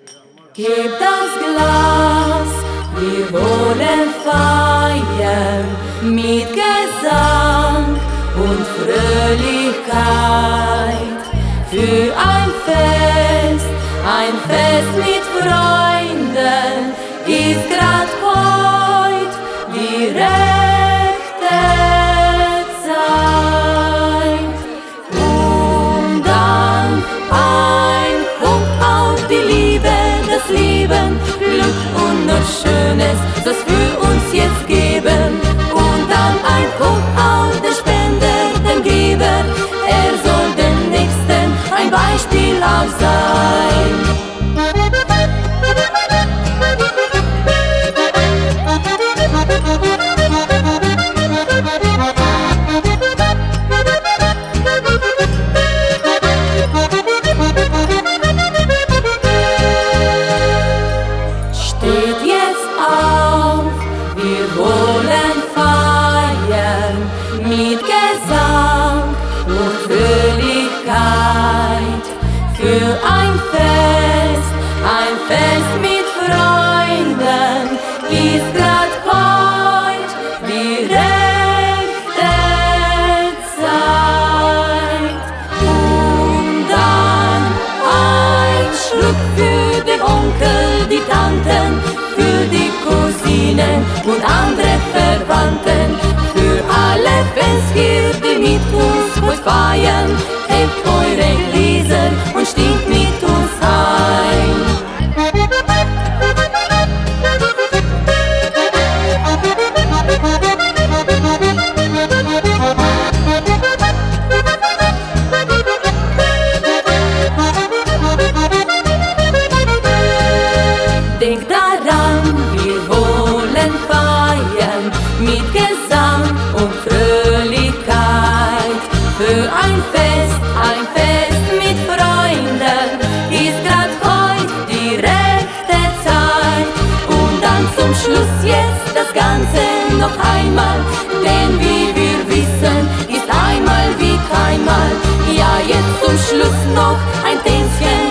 Gebt das Glas, wir wollen feiern mit Gesang und Fröhlichkeit. Für ein Fest mit Freunden ist grad heut die rechte Zeit. Und dann ein Hoch auf die Liebe, das Leben, Glück und noch Schönes, das wir uns jetzt geben. Und dann ein Hoch auf den Spender, den Geber, er soll dem Nächsten ein Beispiel auch sein. Steht jetzt auf, wir wollen feiern mit Gesang und Fröhlichkeit. Für ein Fest mit Freunden ist grad heut die rechte Zeit. Und dann ein Schluck für den Onkel, die Tanten, für die Cousinen und andere Verwandten, für alle Fans hier, die mit uns heute feiern. Hebt eure Gläser und stimmt mit uns ein. Denkt daran, wir wollen feiern mit Gesang und Fröhlichkeit. Für ein Fest mit Freunden ist grad heut die rechte Zeit. Und dann zum Schluss jetzt das Ganze noch einmal, denn wie wir wissen, ist einmal wie keinmal. Ja, jetzt zum Schluss noch ein Tänzchen